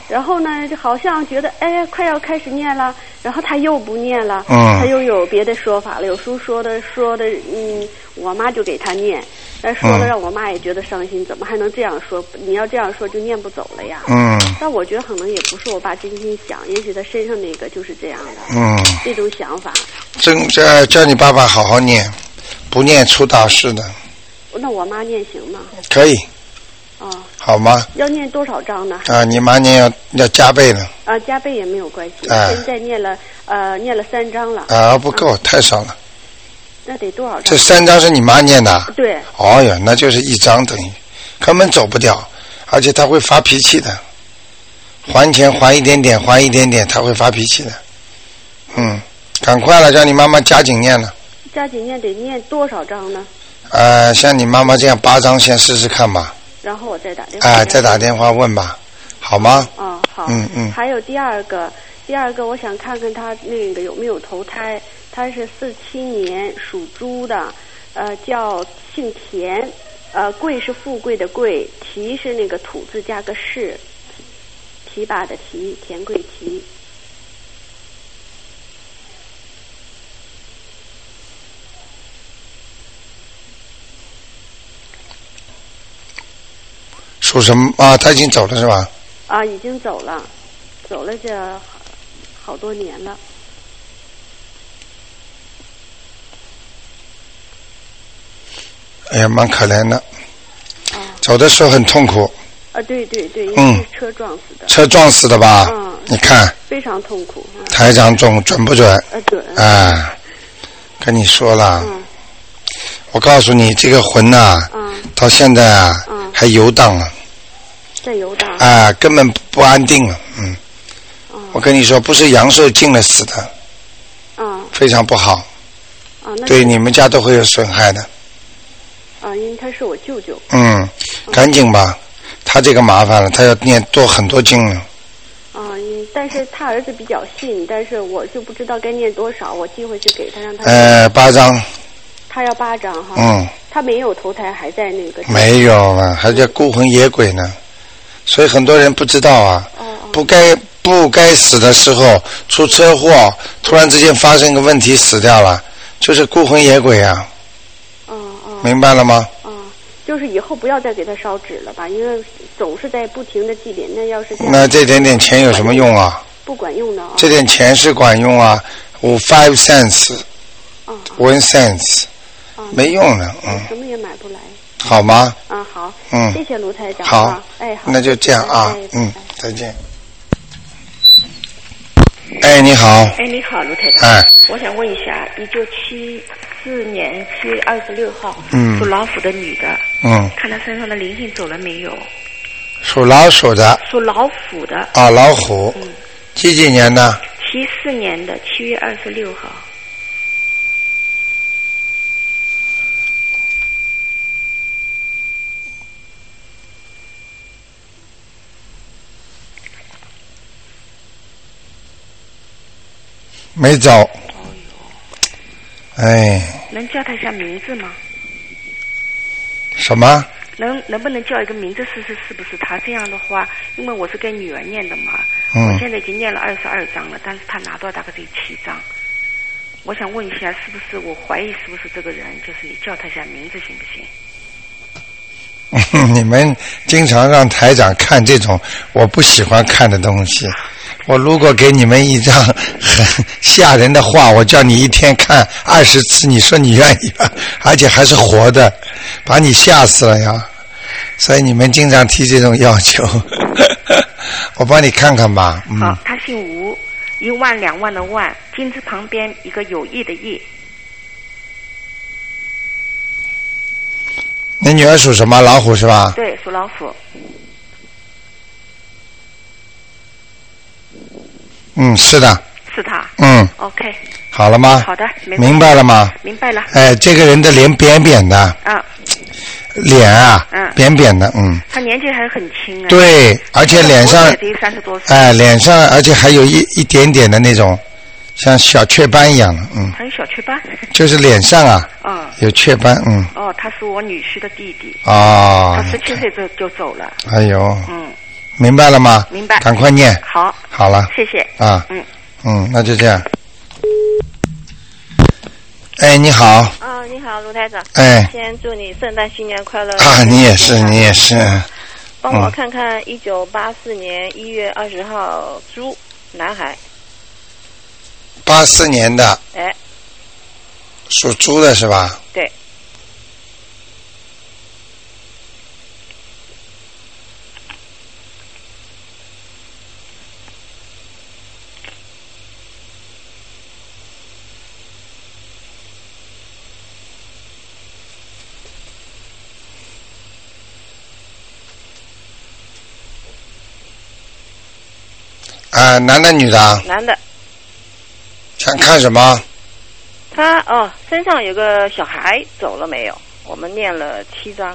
然后呢，就好像觉得哎呀，快要开始念了，然后他又不念了， 嗯， 他又有别的说法了。有时候说的说的，嗯，我妈就给他念，但说的让我妈也觉得伤心，怎么还能这样说？你要这样说就念不走了呀。 嗯。 但我觉得可能也不是我爸真心想，也许他身上那个就是这样的。 嗯。 这种想法。 真叫叫你爸爸好好念，不念出大事的。 那我妈念行吗？ 可以。 哦， 好吗？ 要念多少章呢？ 啊，你妈念要要加倍了。 啊，加倍也没有关系。 啊、 现在念了呃念了三章了。 啊，不够，啊、太少了。 那得多少章？ 这三章是你妈念的？ 对。 哦呀，那就是一章等于，根本走不掉，而且他会发脾气的，还钱还一点点，还一点点，他会发脾气的。嗯，赶快了，叫你妈妈加紧念了。 加紧念得念多少章呢？ 呃，像你妈妈这样八章，先试试看吧。 然后我再打电话。 哎，再打电话问吧，好吗？ 哦，好。 嗯嗯。 还有第二个，第二个我想看看他那个有没有投胎。他是四七年属猪的，呃，叫姓田，呃，贵是富贵的贵，提是那个土字加个士，提拔的提，田贵提。 属什么啊？他已经走了是吧？ 啊，已经走了，走了这好, 好多年了。 哎呀，蛮可怜的。 啊。 走的时候很痛苦。 啊，对对对，因为是车撞死的。 车撞死的吧？ 嗯。 你看。 非常痛苦。嗯、 台长准准不准？ 呃，准。 啊，跟你说了。 嗯。 我告诉你，这个魂呐、啊， 嗯、 到现在啊， 嗯、 还游荡了。 在游荡。 啊，根本不安定了，嗯。 哦、 我跟你说，不是阳寿尽了死的。 嗯。 非常不好。 啊，那对你们家都会有损害的。 啊，因为他是我舅舅。 嗯，赶紧吧，他这个麻烦了，他要念多很多经了。 啊，但是他儿子比较信，但是我就不知道该念多少，我寄回去给他，让他。 呃，八张。 他要八张哈。 嗯。 他没有投胎，还在那个。 没有啊，还在孤魂野鬼呢，所以很多人不知道啊。 哦哦。 不该不该死的时候出车祸，突然之间发生个问题死掉了，就是孤魂野鬼啊。 哦哦。 明白了吗？ 哦，就是以后不要再给他烧纸了吧，因为总是在不停的祭奠，那要是这样。 那这点点钱有什么用啊？ 不管用的啊。 这点钱是管用啊，五 five cents， 哦 one cents， 哦， 没用的，嗯。 什么也买不来。 好吗？ 啊，好。 嗯。 谢谢卢台长。 好。 哎，好。 那就这样啊，嗯，再见。 哎， 你好。 哎，你好，卢台长。 哎。 我想问一下，一九七四年七月二十六号， 嗯， 属老虎的女的， 嗯， 看她身上的灵性走了没有？ 属老鼠的。 属老虎的。 啊，老虎。 嗯。 几几年的？ 七四年的七月二十六号。 没走。哦哟。 哎。 能叫他一下名字吗？ 什么？ 能能不能叫一个名字试试是不是他？这样的话，因为我是给女儿念的嘛， 嗯， 我现在已经念了二十二章了，但是他拿到大概只有七章。我想问一下，是不是我怀疑是不是这个人？就是你叫他一下名字行不行？ 你们经常让台长看这种我不喜欢看的东西。我如果给你们一张很吓人的画，我叫你一天看二十次，你说你愿意吗？而且还是活的，把你吓死了呀！所以你们经常提这种要求，我帮你看看吧。嗯、 好，他姓吴，一万两万的万，金字旁边一个有意的意。 你女儿属什么？老虎是吧？ 对，属老虎。 嗯，是的。 是他。 嗯。 OK。 好了吗？ 好的， 明白了吗？ 明白了。 哎，这个人的脸扁扁的。 啊。 脸啊。 嗯。 扁扁的，嗯。 他年纪还很轻啊。 对，而且脸上。 只有三十多岁。 哎，脸上而且还有一一点点的那种，像小雀斑一样的，嗯。 还有小雀斑。 就是脸上啊。 嗯。 有雀斑，嗯。 哦，他是我女婿的弟弟。 哦。 他十七岁就就走了。 哎呦。 嗯。 明白了吗？ 明白。 赶快念。 好。 好了。 谢谢。 啊。 嗯。 嗯，那就这样。哎，你好。 啊，你好，卢台长。 哎。 先祝你圣诞新年快乐。 啊，你也是，你也是。 帮我看看一九八四年一月二十号猪男孩。 八四年的。 哎。 属猪的是吧？ 对。 啊，男的女的？ 男的。 想看什么？ 他哦，身上有个小孩走了没有？我们念了七章。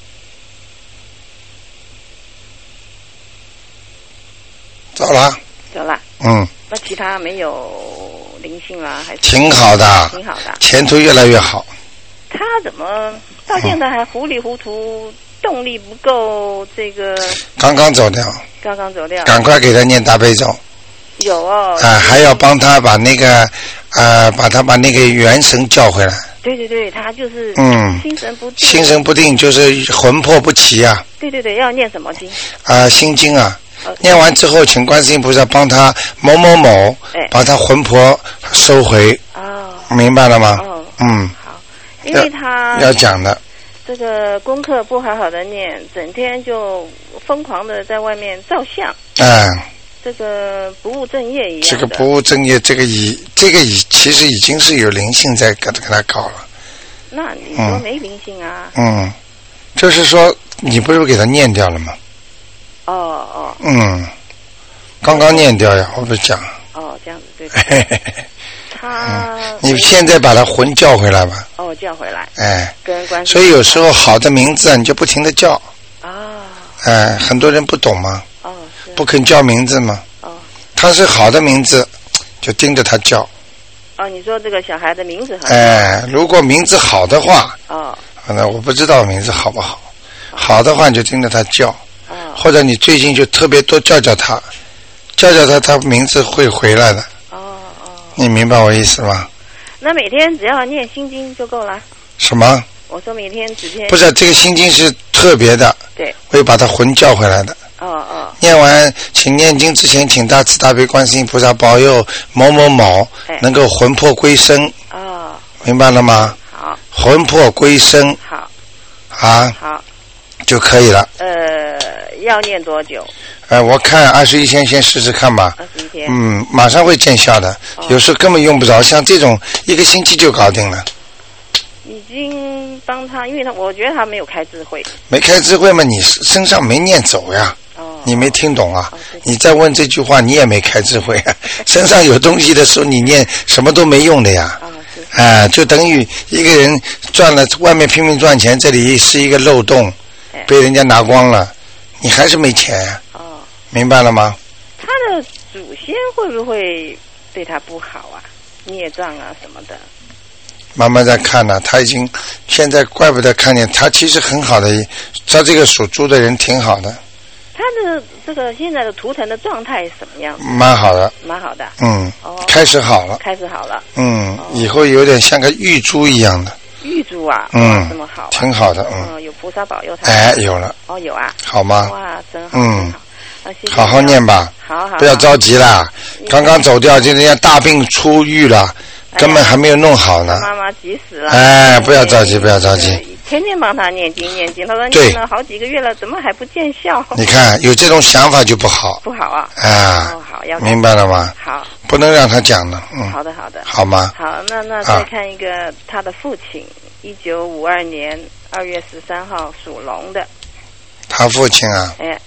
走了。 走了。 嗯。 那其他没有灵性啦，还是？ 挺好的。 挺好的。 前途越来越好。 他怎么到现在还糊里糊涂，动力不够？这个。 刚刚走掉。 刚刚走掉。 赶快给他念大悲咒。 有哦。 啊、呃，还要帮他把那个呃，把他把那个元神叫回来。 对对对，他就是嗯， 心神不定。 心神不定就是魂魄不齐啊。 对对对，要念什么经？ 啊、呃，心经啊。呃、念完之后，请观世音菩萨帮他某某某， 哎、 把他魂魄收回。 哦。 明白了吗？ 哦。 嗯。 好，因为他要讲的。 这个功课不好好的念，整天就疯狂的在外面照相。 哎。 这个不务正业一样的。 这个不务正业，这个已这个已其实已经是有灵性在给他给他搞了。 那你说没灵性啊？ 嗯，就是说你不是给他念掉了吗？ 哦哦。 嗯，刚刚念掉呀，我不是讲。 哦，这样子对对。对他、 嗯。你现在把他魂叫回来吧。 哦，叫回来。 哎。 跟关系。 所以有时候好的名字你就不停的叫。 啊、哦。 哎，很多人不懂嘛。 哦。是。 不肯叫名字嘛。 哦。 他是好的名字，就盯着他叫。 哦，你说这个小孩的名字很好。 哎，如果名字好的话。 哦。 那我不知道名字好不好。哦、好的话你就盯着他叫。 哦。 或者你最近就特别多叫叫他，叫叫他，他名字会回来的。 哦哦。 你明白我意思吗？ 那每天只要念心经就够了。 什么？ 我说每天只念。 不是，这个心经是特别的。 对。 会把他魂叫回来的。 哦哦。 念完，请念经之前，请大慈大悲观世音菩萨保佑某某某能够魂魄归生。 哦。 明白了吗？ 好。 魂魄归生。 好。 啊。 好。 就可以了。 呃，要念多久？ 呃，我看二十一天先试试看吧。 二十一天。 嗯，马上会见效的。哦、有时候根本用不着，像这种一个星期就搞定了。 已经帮他，因为他我觉得他没有开智慧。 没开智慧嘛？你身上没念走呀。哦。你没听懂啊？哦、你再问这句话，你也没开智慧啊。身上有东西的时候，你念什么都没用的呀。 哦是。 啊、呃，就等于一个人赚了，外面拼命赚钱，这里是一个漏洞。被人家拿光了，你还是没钱呀、啊。哦，明白了吗？ 他的祖先会不会对他不好啊？孽障啊什么的。 慢慢在看呢，他已经现在怪不得看见他其实很好的，他这个属猪的人挺好的。 他的这个现在的图腾的状态是什么样子？ 蛮好的。 蛮好的。 嗯。 哦。 开始好了。 开始好了。 嗯， 哦、 以后有点像个玉珠一样的。 玉珠啊， 嗯， 这么好、啊， 挺好的，嗯， 嗯有菩萨保佑他， 哎，有了， 哦，有啊， 好吗？ 哇，真好， 嗯， 好，谢谢好好念吧， 好好， 不要着急啦，刚刚走掉，就人家大病初愈了，哎、根本还没有弄好呢， 妈妈急死了， 哎，不要着急，不要着急， 天天帮他念经念经，他说念了好几个月了，怎么还不见效？ 你看有这种想法就不好， 不好啊， 啊， 哦，好，要明白了吗？ 好， 不能让他讲的，嗯， 好的，好的， 好吗？ 好，那那再看一个、啊、他的父亲。一九五二年二月十三号属龙的， 他父亲啊， 哎，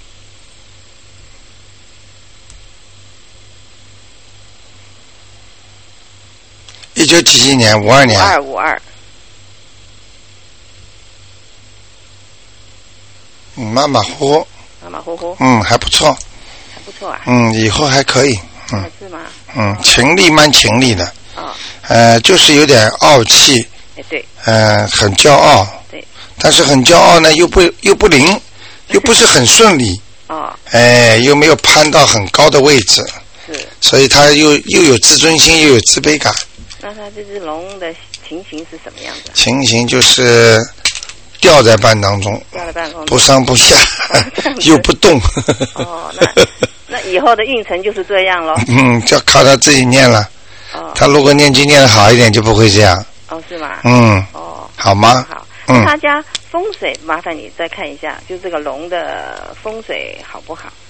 一九几几年？五二年。 五二五二。 嗯，马马虎虎。 马马虎虎。 嗯，还不错。 还不错啊。 嗯，以后还可以。嗯。 是吗？ 嗯，勤力蛮勤力的。 哦。 呃，就是有点傲气。 对， 嗯、呃，很骄傲， 对， 但是很骄傲呢，又不又不灵，又不是很顺利， 哦。 哎，又没有攀到很高的位置。 是。 所以他又又有自尊心，又有自卑感。 那他这只龙的情形是什么样子？ 情形就是吊在半当中， 吊在半当中， 不上不下，又不动。 哦，那那以后的运程就是这样咯。 嗯，就靠他自己念了。 哦。 他如果念经念得好一点，就不会这样。 哦，是吗？ 嗯。 哦。 好吗？ 好。 嗯。 他家风水，麻烦你再看一下，就这个龙的风水好不好？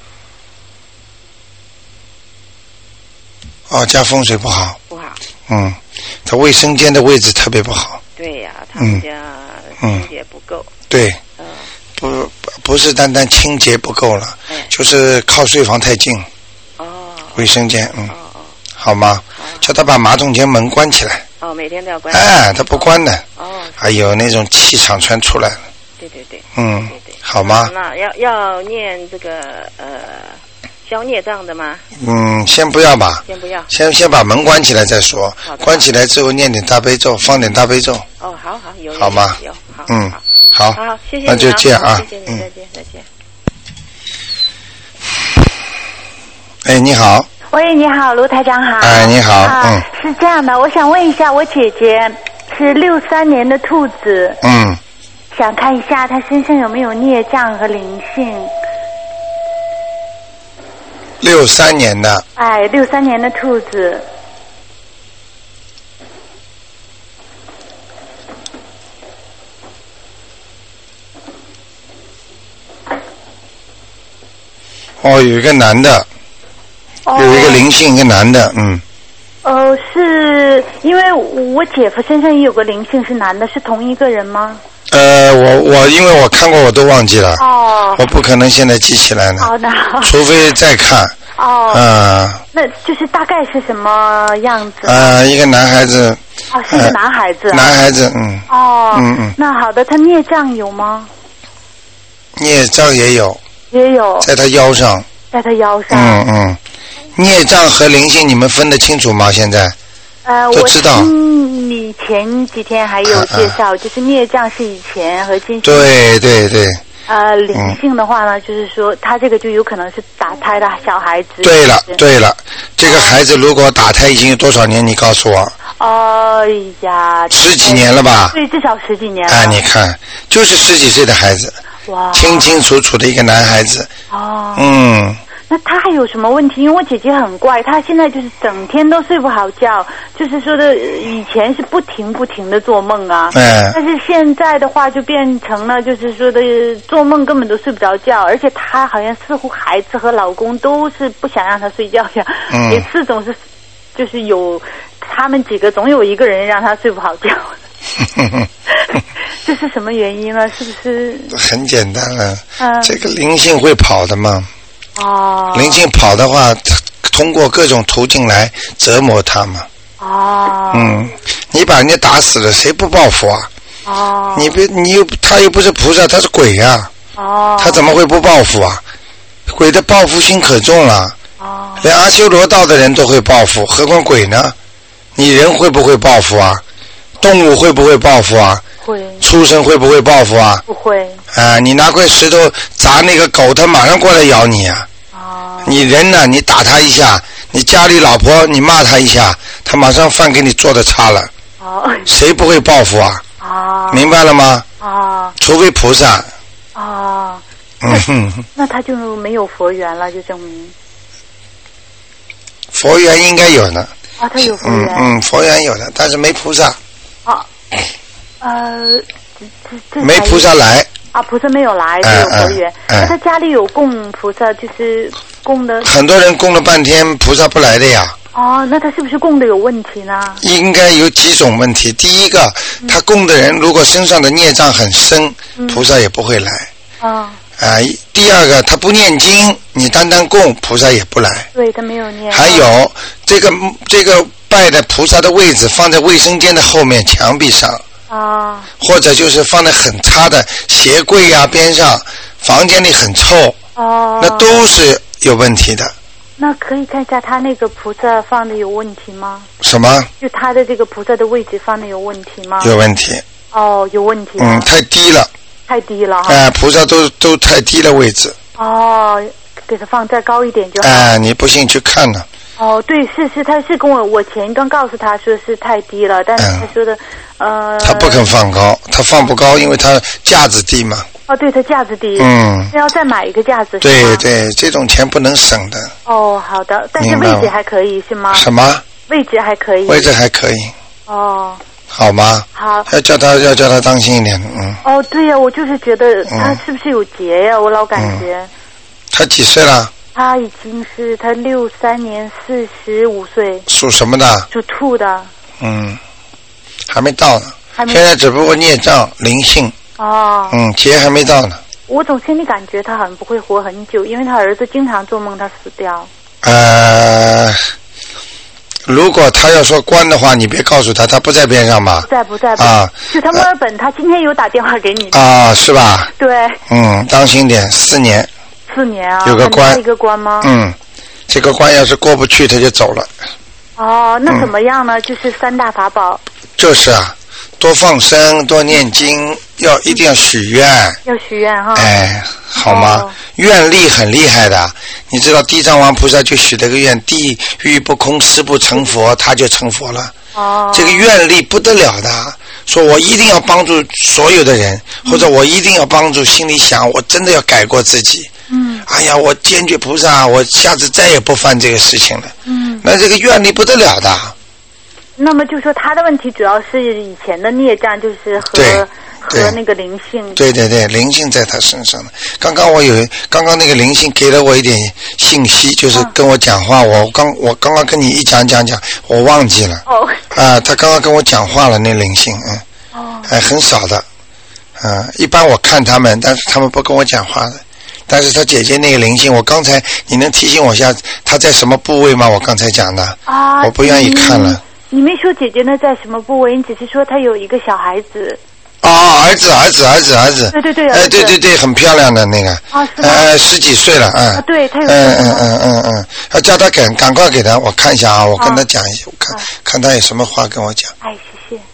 哦，家风水不好。 不好。 嗯，他卫生间的位置特别不好。 对呀、啊，他们家清洁不够。 嗯、对。嗯。不，不是单单清洁不够了， 哎、 就是靠睡房太近。 哦。 卫生间，嗯。 哦哦。 好吗？ 好。 叫他把马桶间门关起来。 哦，每天都要关。 哎，他不关的。 哦。 还有那种气场全出来了。 对对对。 嗯。 对对。 好吗？ 那要要念这个呃。消孽障的吗？ 嗯，先不要吧。 先不要。 先先把门关起来再说。关起来之后念点大悲咒，放点大悲咒。 哦，好好有。 好吗？ 有。好。 嗯，好。 好，好谢谢你、啊。 那就这样啊。 谢谢你，再见，再见。 哎，你好。 喂，你好，卢台长好。 哎，你好。 啊、 嗯。 是这样的，我想问一下，我姐姐是六三年的兔子。 嗯。 想看一下她身上有没有孽障和灵性。 六三年的。 哎，六三年的兔子。 哦，有一个男的， 哦、 有一个灵性，一个男的，嗯。 呃，是因为我姐夫身上也有个灵性，是男的，是同一个人吗？ 呃，我我因为我看过，我都忘记了。 哦。 我不可能现在记起来呢。 好的。 除非再看。 哦。 嗯。 那就是大概是什么样子？ 呃，一个男孩子。 哦，是个男孩子、啊呃。男孩子，嗯。 哦。 嗯嗯。 那好的，他孽障有吗？ 孽障也有。 也有。 在他腰上。 在他腰上。 嗯嗯。孽障和灵性，你们分得清楚吗？现在？ 呃， 我知道。 你前几天还有介绍，啊、就是孽障是以前和今生。 对对对。 呃，灵性的话呢，嗯、就是说他这个就有可能是打胎的小孩子。 对了对了，这个孩子如果打胎已经有多少年？你告诉我。 哎呀。 十几年了吧？ 对，至少十几年了。 哎，你看，就是十几岁的孩子。 哇。 清清楚楚的一个男孩子。 哦。 嗯。 那他还有什么问题？因为我姐姐很怪，她现在就是整天都睡不好觉，就是说的以前是不停不停的做梦啊， 嗯， 但是现在的话就变成了就是说的做梦根本都睡不着觉，而且她好像似乎孩子和老公都是不想让她睡觉呀， 嗯， 每次总是就是有他们几个总有一个人让她睡不好觉。这是什么原因呢？是不是？ 很简单了， 嗯， 这个灵性会跑的嘛。 哦。 灵性跑的话，通过各种途径来折磨他嘛。 哦。 嗯，你把人家打死了，谁不报复啊？ 哦。 你别，你又他又不是菩萨，他是鬼呀、 啊。哦。 他怎么会不报复啊？鬼的报复心可重了。 哦。 连阿修罗道的人都会报复，何况鬼呢？你人会不会报复啊？动物会不会报复啊？ 会。 畜生会不会报复啊？ 不会。 啊，你拿块石头砸那个狗，它马上过来咬你啊！ 哦。 你人呢？你打他一下，你家里老婆你骂他一下，他马上饭给你做的差了。 哦。 谁不会报复啊？ 哦。 明白了吗？ 哦。 除非菩萨。 哦。 嗯哼。 那他就没有佛缘了，就证明。 佛缘应该有的。 啊，他有佛缘。 嗯嗯，佛缘有的，但是没菩萨。 哦。呃，这这没菩萨来啊，菩萨没有来，就有佛缘。 嗯嗯、 那他家里有供菩萨，就是供的。 很多人供了半天，菩萨不来的呀。 哦，那他是不是供的有问题呢？ 应该有几种问题。第一个，嗯、他供的人如果身上的孽障很深，嗯、菩萨也不会来。 哦。 啊、呃，第二个，他不念经，你单单供，菩萨也不来。 对，他没有念。 还有这个这个拜的菩萨的位置放在卫生间的后面墙壁上。 啊， 或者就是放在很差的鞋柜呀、啊、边上，房间里很臭， 哦， 那都是有问题的。 那可以看一下他那个菩萨放的有问题吗？ 什么？ 就他的这个菩萨的位置放的有问题吗？ 有问题。 哦，有问题、啊。 嗯，太低了。 太低了哈。 哎、呃，菩萨都都太低了位置。 哦，给他放再高一点就好。 哎、呃，你不信去看呢。 哦，对，是是，他是跟我我前一段告诉他说是太低了，但是他说的、嗯、呃， 他不肯放高，他放不高，因为他架子低嘛。 哦，对，他架子低， 嗯， 要再买一个架子。 对对，这种钱不能省的。 哦，好的，但是位置还可以是吗？ 什么？ 位置还可以。 位置还可以。 哦。 好吗？ 好。 要叫他要叫他当心一点，嗯。 哦，对呀、啊，我就是觉得他是不是有结呀、啊嗯？我老感觉。嗯、 他几岁了？ 他已经是他六三年四十五岁。 属什么的？ 属兔的。 嗯，还没到呢。 还没。 现在只不过孽障灵性。 哦。 嗯，劫还没到呢。 我总心里感觉他好像不会活很久，因为他儿子经常做梦他死掉。 呃，如果他要说关的话，你别告诉他，他不在边上吧？ 不在不在啊， 就他墨尔本、呃，他今天有打电话给你啊，是吧？ 对。 嗯，当心点，四年。 四年啊？ 有个关， 一个关吗？ 嗯，这个关要是过不去，他就走了。 哦，那怎么样呢？嗯、就是三大法宝。 就是啊，多放生，多念经，要一定要许愿。 要许愿哈。 哎，好吗？哦、愿力很厉害的，你知道地藏王菩萨就许了个愿：地狱不空，誓不成佛，他就成佛了。 哦。 这个愿力不得了的，说我一定要帮助所有的人，嗯、或者我一定要帮助，心里想我真的要改过自己。 嗯， 哎呀，我坚决菩萨，我下次再也不犯这个事情了。 嗯， 那这个愿力不得了的。 那么就说他的问题主要是以前的孽障，就是和和那个灵性。 对对对，灵性在他身上的。刚刚我有，刚刚那个灵性给了我一点信息，就是跟我讲话。嗯、我刚我刚刚跟你一讲讲讲，我忘记了。 哦。 啊，他刚刚跟我讲话了，那灵性，嗯。 哦。 哎，很少的，嗯，一般我看他们，但是他们不跟我讲话的。但是他姐姐那个灵性，我刚才你能提醒我一下，他在什么部位吗？我刚才讲的， 啊， 我不愿意看了。 你没说姐姐呢在什么部位，你只是说她有一个小孩子。 啊，儿子，儿子，儿子，儿子。 对对对。 哎，对对对，很漂亮的那个。 啊，是吗？ 呃，十几岁了，嗯。 啊，对，他有。 嗯嗯嗯嗯嗯，要叫他赶赶快给他，我看一下啊，我跟他讲一下，我看看他有什么话跟我讲。 哎，谢谢。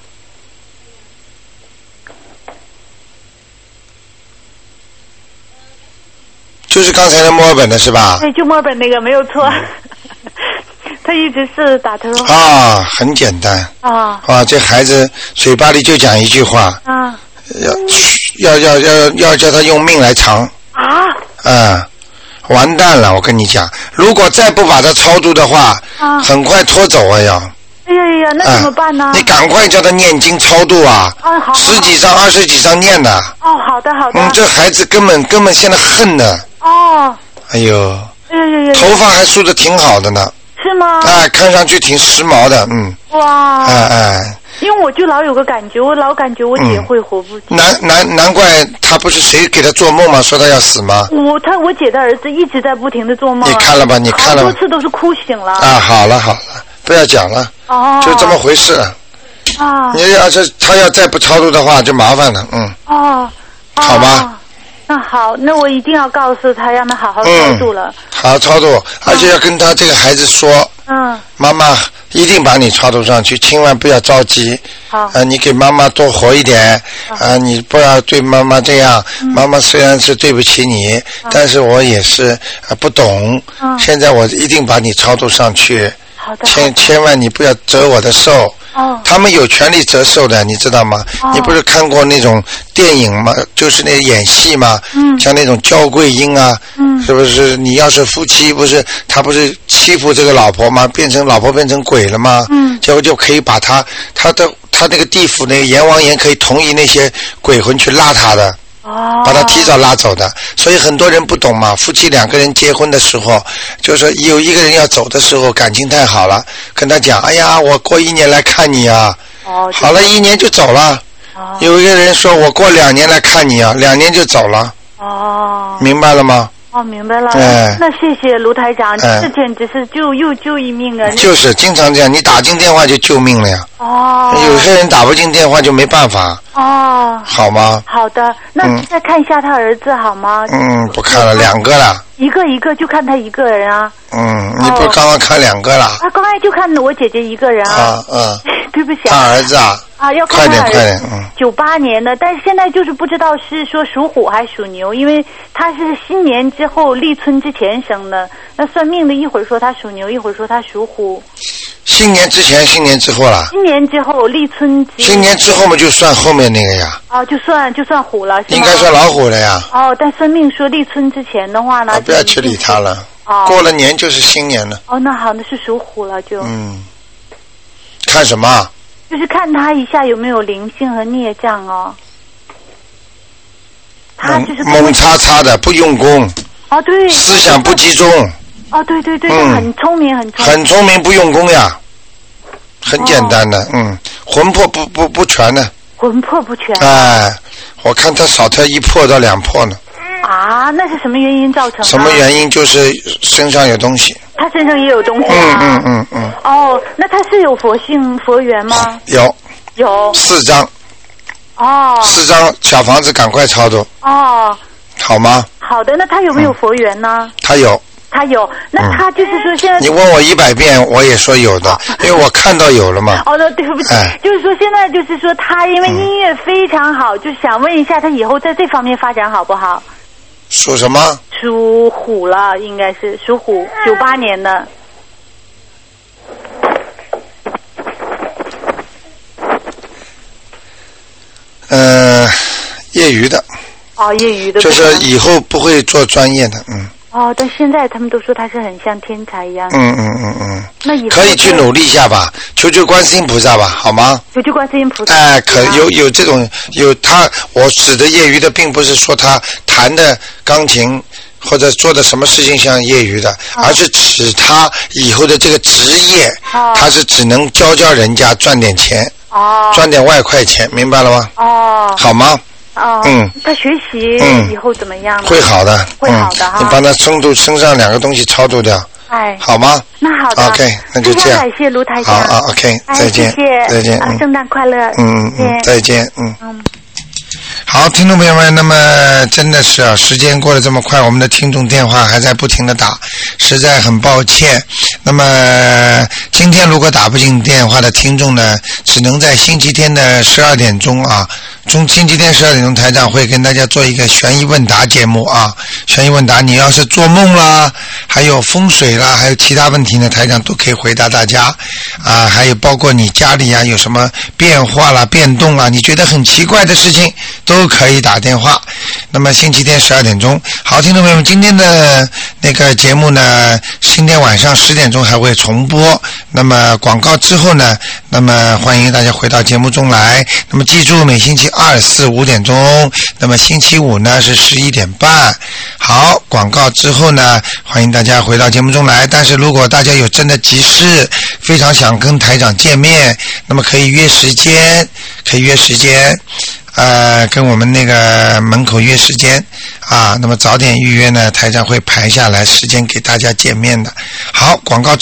就是刚才的墨尔本的是吧？ 对，就墨尔本那个没有错。嗯、他一直是打头。 啊，很简单。 啊。 啊，这孩子嘴巴里就讲一句话。 啊。 要要要要要叫他用命来偿。 啊。 嗯，完蛋了！我跟你讲，如果再不把他超度的话， 啊， 很快拖走啊要。 哎呀呀，那怎么办呢？ 啊、你赶快叫他念经超度啊！ 啊，好。 十几张、二十几张念的。 哦，好的好的。 嗯，这孩子根本根本现在恨的。 哦。 哎呦。 哎呀呀。 头发还梳得挺好的呢。 是吗？ 哎，看上去挺时髦的，嗯。 哇。 哎哎。 因为我就老有个感觉，我老感觉我姐会活不久。 嗯、难难难怪他不是谁给他做梦吗？说他要死吗？ 我他我姐的儿子一直在不停的做梦。 你看了吧？你看了吧？ 好多次都是哭醒了。 啊，好了好了，不要讲了。 哦。 就这么回事。 啊。 你要是他要再不超度的话，就麻烦了，嗯。 哦。 好吧。 那好，那我一定要告诉他，让他好好超度了。 嗯、好好超度，而且要跟他这个孩子说。 嗯。 妈妈一定把你超度上去，千万不要着急。 好。 啊，你给妈妈多活一点。啊，你不要对妈妈这样。嗯、妈妈虽然是对不起你，嗯、但是我也是啊不懂。 嗯。 现在我一定把你超度上去。 好的。 千千万你不要折我的寿。 哦。 他们有权利折寿的，你知道吗？ 哦。 你不是看过那种电影吗？就是那演戏吗？ 嗯。 像那种焦桂英啊。 嗯。 是不是？你要是夫妻，不是他不是欺负这个老婆吗？变成老婆变成鬼了吗？ 嗯。 结果就可以把他他的他那个地府那个阎王爷可以同意那些鬼魂去拉他的。 哦。 把他提早拉走的，所以很多人不懂嘛。夫妻两个人结婚的时候，就是有一个人要走的时候，感情太好了，跟他讲：“哎呀，我过一年来看你啊。” 哦。 好了，一年就走了。 哦。 有一个人说：“我过两年来看你啊，两年就走了。” 哦。 明白了吗？ 哦，明白了。 哎。 那谢谢卢台长， 哎、 这简直是救又救一命啊！ 就是经常这样，你打进电话就救命了呀。 哦。 有些人打不进电话就没办法。 哦。 好吗？ 好的，那再看一下他儿子好吗？ 嗯，不看了，两个了。 一个一个就看他一个人啊。 嗯，你不是刚刚看两个了？ 啊，刚才就看我姐姐一个人啊。 啊嗯。 对不起啊。看儿子啊。 啊，要看快点他快点，嗯。 九八年的，但是现在就是不知道是说属虎还是属牛，因为他是新年之后立春之前生的，那算命的一会儿说他属牛，一会儿说他属虎。 新年之前，新年之后啦。 新年之后立春之。 新年之后嘛，就算后面那个呀。 哦，就算就算虎了，是吗？ 应该算老虎了呀。 哦，但算命说立春之前的话呢， 啊、不要去理他了。 哦。 过了年就是新年了。 哦，那好，那是属虎了就。 嗯。看什么？ 就是看他一下有没有灵性和孽障哦。他就是猛叉叉的，不用功。 哦，对。 思想不集中。 哦，对对对， 嗯、 很聪明，很聪明。 很聪明，不用功呀。很简单的，哦、嗯，魂魄不不不全的。 魂魄不全。 哎，我看他少他一魄到两魄呢。 啊，那是什么原因造成的？ 什么原因？就是身上有东西。 他身上也有东西、啊。 嗯嗯嗯嗯。 哦，那他是有佛性佛缘吗？ 有。 有。 四张。 哦。 四张小房子，赶快操作。 哦。 好吗？ 好的，那他有没有佛缘呢？ 嗯、他有。 他有，那他就是说现在、 嗯、你问我一百遍，我也说有的，因为我看到有了嘛。 哦，那对不起、哎，就是说现在就是说他因为音乐非常好，嗯、就想问一下他以后在这方面发展好不好？ 属什么？ 属虎了，应该是属虎，九八年的。 嗯、呃，业余的。 哦，业余的。 就是以后不会做专业的，嗯。 哦，但现在他们都说他是很像天才一样。 嗯嗯嗯嗯。 那以后可以去努力一下吧，求求观世音菩萨吧，好吗？ 求求观世音菩萨。 哎，可有有这种有他，我指的业余的，并不是说他弹的钢琴或者做的什么事情像业余的，哦、而是指他以后的这个职业，哦、他是只能教教人家赚点钱，哦、赚点外快钱，明白了吗？ 哦。 好吗？ 哦，嗯，他学习以后怎么样？ 会好的， 会好的哈。 你帮他身度身上两个东西超度掉， 哎， 好吗？ 那好的 ，OK， 那就这样。 感谢卢台长。 好啊 ，OK， 再见， 谢谢， 再见， 啊，圣诞快乐， 嗯嗯，再见，嗯嗯。好，听众朋友们，那么真的是啊，时间过得这么快，我们的听众电话还在不停的打，实在很抱歉。那么今天如果打不进电话的听众呢，只能在星期天的十二点钟啊，中星期天十二点钟台长会跟大家做一个悬疑问答节目啊，悬疑问答，你要是做梦啦，还有风水啦，还有其他问题呢，台长都可以回答大家啊，还有包括你家里啊有什么变化啦、变动啦，你觉得很奇怪的事情都可以打电话。那么星期天十二点钟，好，听众朋友们，今天的那个节目呢，今天晚上十点钟还会重播。那么广告之后呢，那么欢迎大家回到节目中来。那么记住，每星期二、四、五点钟，那么星期五呢是十一点半。好，广告之后呢，欢迎大家回到节目中来。但是如果大家有真的急事，非常想跟台长见面，那么可以约时间，可以约时间。呃，跟我们那个门口约时间啊，那么早点预约呢，台长会排下来时间给大家见面的。好，广告之